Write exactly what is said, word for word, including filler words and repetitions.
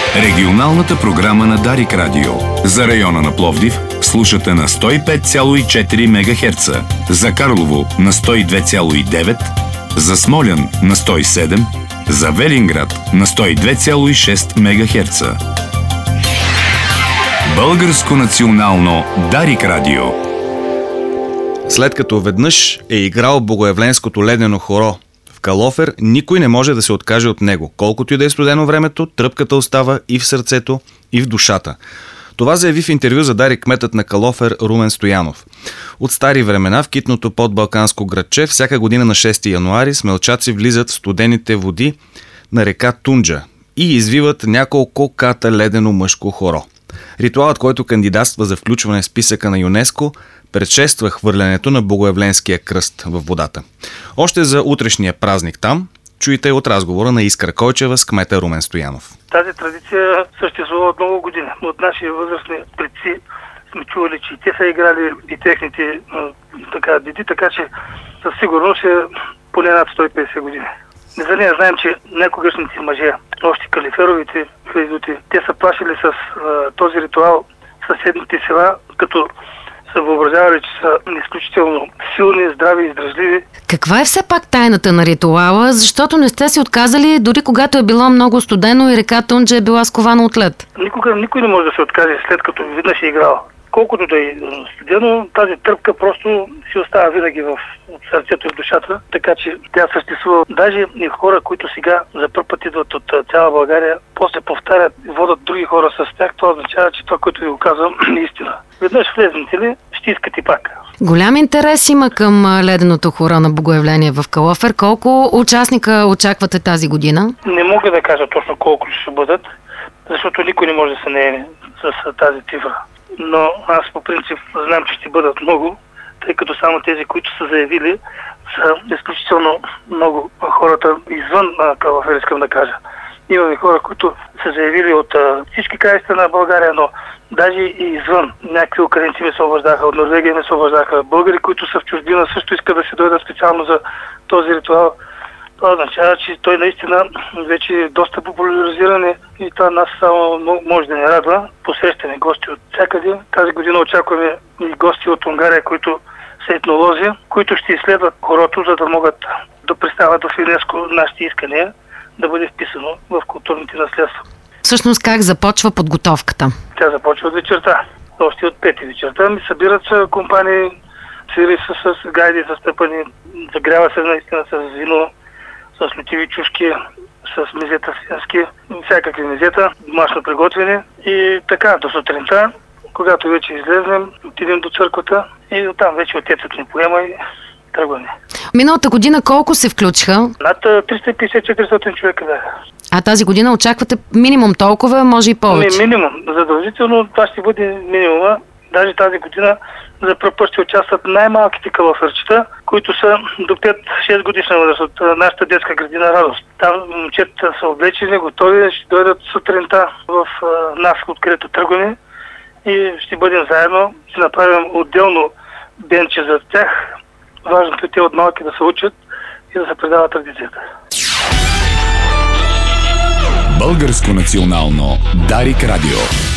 Регионалната програма на Дарик Радио. За района на Пловдив слушате на сто и пет цяло и четири мегахерца, за Карлово на сто и две цяло и девет, за Смолян на сто и седем, за Велинград на сто и две цяло и шест мегахерца. Българско национално Дарик Радио. След като веднъж е играл богоявленското ледено хоро в Калофер, никой не може да се откаже от него. Колкото и да е студено времето, тръпката остава и в сърцето, и в душата. Това заяви в интервю за Дарик кметът на Калофер Румен Стоянов. От стари времена в китното подбалканско градче всяка година на шести януари смелчаци влизат в студените води на река Тунджа и извиват няколко ката ледено мъжко хоро. Ритуалът, който кандидатства за включване в списъка на ЮНЕСКО, предшества хвърлянето на богоявленския кръст в водата. Още за утрешния празник там чуйте от разговора на Искра Койчева с кмета Румен Стоянов. Тази традиция съществува от много години. От наши възрастни предци сме чували, че и те са играли, и техните така, дети, така че със сигурност е поне над сто и петдесет години. Не за нея знаем, че някогашните мъже, още калиферовите хвейдути, те са плашили с а, този ритуал съседните села, като са въобразявали, че са изключително силни, здрави и издръжливи. Каква е все пак тайната на ритуала? Защото не сте се отказали, дори когато е било много студено и река Тунджа е била скована от лед. Никога никой не може да се откаже, след като веднъж е играл. Колкото да е студено, тази тръпка просто си остава винаги в сърцето и в душата, така че тя съществува. Даже и хора, които сега за първ път идват от цяла България, после повтарят и водят други хора с тях, това означава, че това, което ви го казвам, е истина. Веднъж влезнете ли, ще искате пак. Голям интерес има към леденото хоро на Богоявление в Калофер. Колко участника очаквате тази година? Не мога да кажа точно колко ще бъдат, защото никой не може да се наеме с тази цифра. Но аз по принцип знам, че ще бъдат много, тъй като само тези, които са заявили, са изключително много хората извън Калофер, искам да кажа. Имаме хора, които са заявили от а, всички краища на България, но даже и извън. Някакви украинци ме се обаждаха, от Норвегия ме се обаждаха, българи, които са в чужбина, също искат да се дойдат специално за този ритуал. Това означава, че той наистина вече е доста популяризиран и това нас само може да ни радва. Посрещаме гости от всякъде. Тази година очакваме и гости от Унгария, които са етнолози, които ще изследват хорото, за да могат да представят в ЮНЕСКО нашите искания да бъде вписано в културните наследства. Всъщност как започва подготовката? Тя започва от вечерта. Още от пети вечерта ми събират се компании, свири с, с гайди, с тъпани, загрява се наистина с вино, с лютиви чушки, с мезета свински, всякакви мезета, домашно приготвени. И така, до сутринта, когато вече излезнем, отидем до църквата и оттам вече отецът ни поема и тръгваме. Миналата година колко се включиха? Над триста и петдесет до четиристотин човека бяха. А тази година очаквате минимум толкова, може и повече? Ми, минимум. Задължително това ще бъде минимума. Даже тази година за първ път ще участват най-малките калоферчета, които са до пет-шест годишна възраст от нашата детска градина Радост. Там момчетата са облечени, готови, ще дойдат сутринта в нас, откъдето тръгваме и ще бъдем заедно. Ще направим отделно бенче за тях. Важното е те от малки да се учат и да се предават традицията. Българско национално Дарик Радио.